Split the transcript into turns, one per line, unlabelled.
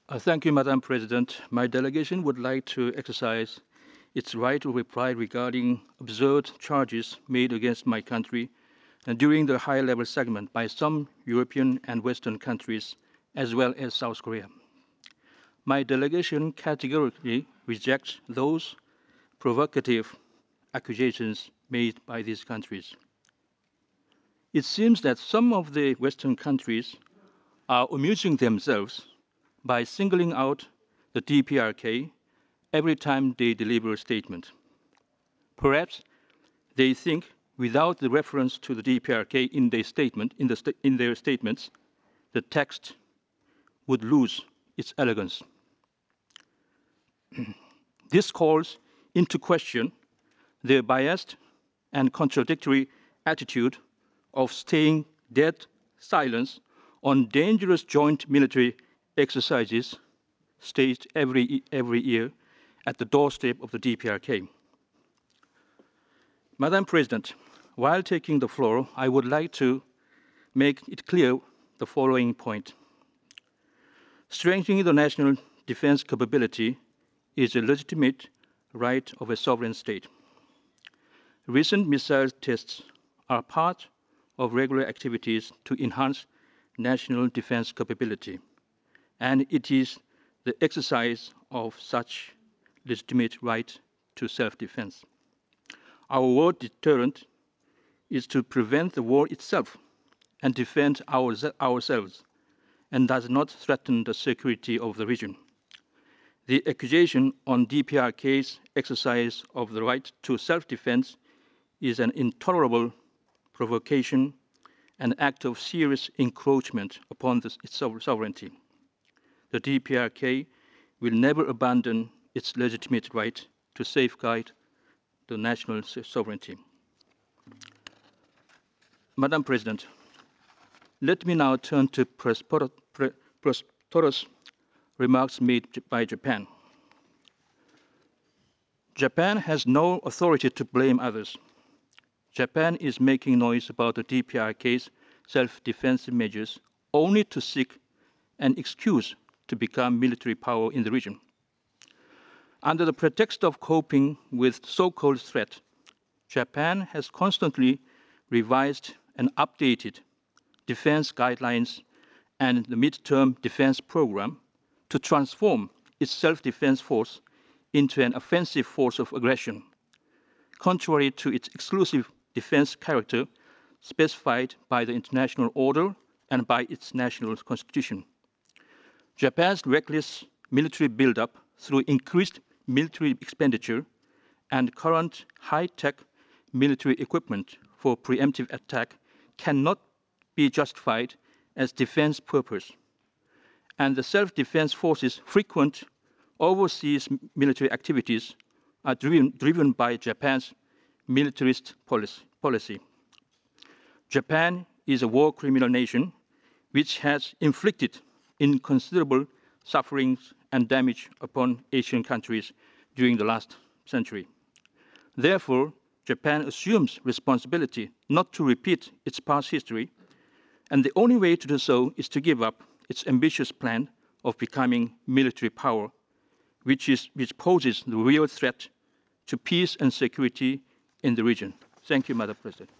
Thank you, Madam President. My delegation would like to exercise its right to reply regarding absurd charges made against my country during the high-level segment by some European and Western countries, as well as South Korea. My delegation categorically rejects those provocative accusations made by these countries. It seems that some of the Western countries are amusing themselves by singling out the DPRK every time they deliver a statement. Perhaps they think without the reference to the DPRK in their statements, the text would lose its elegance. This calls into question their biased and contradictory attitude of staying dead silence on dangerous joint military exercises staged every year at the doorstep of the DPRK. Madam President, while taking the floor, I would like to make it clear the following point. Strengthening the national defense capability is a legitimate right of a sovereign state. Recent missile tests are part of regular activities to enhance national defense capability, and it is the exercise of such legitimate right to self-defense. Our war deterrent is to prevent the war itself and defend ourselves, and does not threaten the security of the region. The accusation on DPRK's exercise of the right to self-defense is an intolerable provocation, an act of serious encroachment upon its sovereignty. The DPRK will never abandon its legitimate right to safeguard the national sovereignty. Madam President, let me now turn to prosperous remarks made by Japan. Japan has no authority to blame others. Japan is making noise about the DPRK's self-defensive measures only to seek an excuse to become military power in the region. Under the pretext of coping with so-called threat, Japan has constantly revised and updated defense guidelines and the mid-term defense program to transform its self-defense force into an offensive force of aggression, contrary to its exclusive defense character specified by the international order and by its national constitution. Japan's reckless military buildup through increased military expenditure and current high-tech military equipment for preemptive attack cannot be justified as defense purpose, and the self-defense forces' frequent overseas military activities are driven by Japan's militarist policy. Japan is a war criminal nation which has inflicted inconsiderable sufferings and damage upon Asian countries during the last century. Therefore, Japan assumes responsibility not to repeat its past history, and the only way to do so is to give up its ambitious plan of becoming military power, which poses the real threat to peace and security in the region. Thank you, Madam President.